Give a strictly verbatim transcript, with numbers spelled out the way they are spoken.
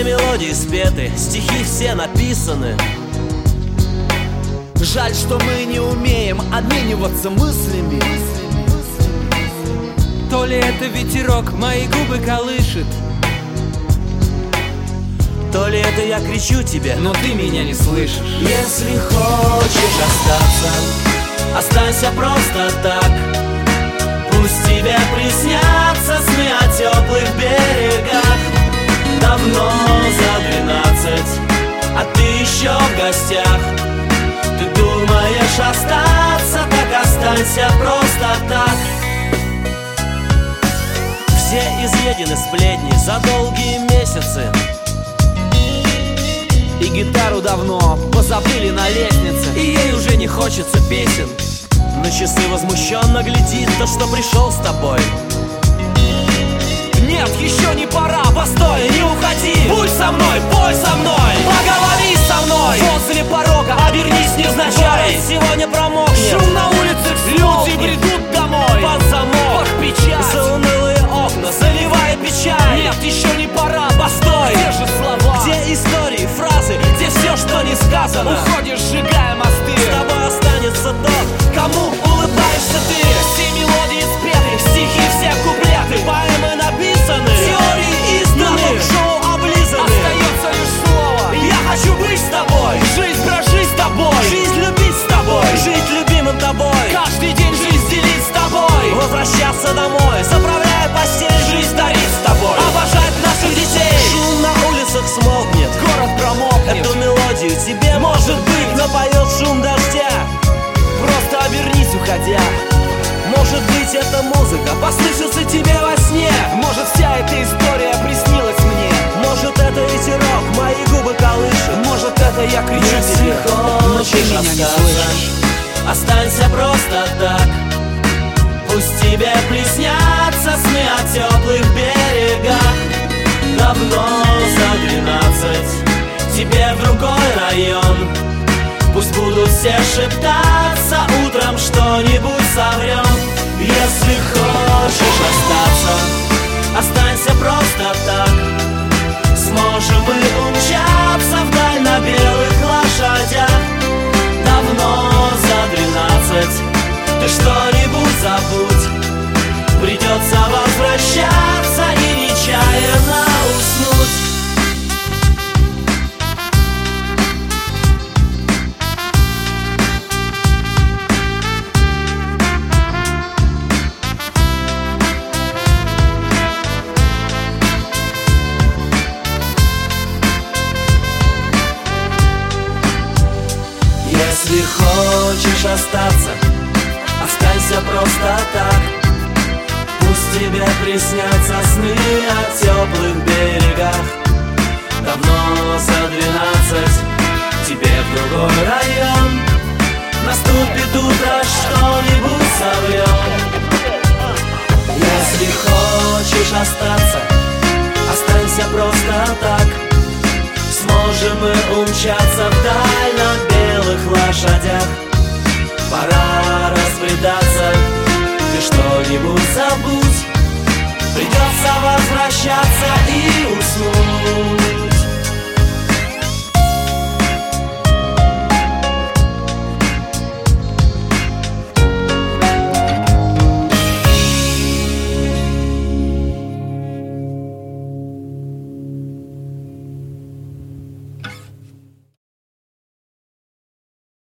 Все мелодии спеты, стихи все написаны. Жаль, что мы не умеем обмениваться мыслями. То ли это ветерок мои губы колышет, то ли это я кричу тебе, но ты меня не слышишь. Если хочешь остаться, останься просто так. Пусть тебе приснятся сны о теплых берегах. Давно за двенадцать, а ты еще в гостях. Ты думаешь остаться, так останься просто так. Все изъедены сплетни за долгие месяцы, и гитару давно позабыли на лестнице, и ей уже не хочется песен. На часы возмущенно глядит то, что пришел с тобой. Нет, еще не пора, постой, не уходи. Будь со мной, пой со мной, поговори со мной. Возле порога обернись невзначай. Сегодня промокнет. Шум на улице, люди бредут домой. Под замок, под печать, за унылые окна заливает печаль. Нет, еще не пора, постой. Где же слова? Где истории, фразы, где все, что не сказано? Уходишь, сжигая мосты. С тобой останется тот, кому улыбаешься ты. Все мелодии спеты, стихи все куплеты, поэмы написаны, теории изданы, шоу облизаны. Остается лишь слово: я хочу быть с тобой. Жизнь прожить с тобой, жизнь любить с тобой, жить любимым тобой. Каждый день жизнь делить с тобой, возвращаться домой, заправляя постель, жизнь дарить с тобой, обожать наших детей. Шум на улицах смолкнет, город промокнет. Эту мелодию тебе, может быть, напоет шум дождя. Просто обернись, уходя. Может быть, эта музыка послышится тебе во сне. Может, вся эта история приснилась мне. Может, это ветерок мои губы колышет. Может, это я кричу Если тебе, хочешь но ты меня не остаться, слышишь. останься просто так. Пусть тебе приснятся сны о теплых берегах. Давно за двенадцать, тебе в другой район. Пусть будут все шептаться, утром что-нибудь соврем. Если хочешь остаться, останься просто так. Сможем мы умчаться вдаль на белых лошадях. Давно за двенадцать, ты что-нибудь забудь. Придется возвращаться и нечаянно уснуть. Если хочешь остаться, останься просто так. Пусть тебе приснятся сны о теплых берегах. Давно за двенадцать, тебе в другой район. Наступит утро, что-нибудь соврем. Если хочешь остаться, останься просто так. Сможем мы умчаться вдаль на белых лошадях. Пора разбредаться, ты что-нибудь забудь. Придется возвращаться и уснуть.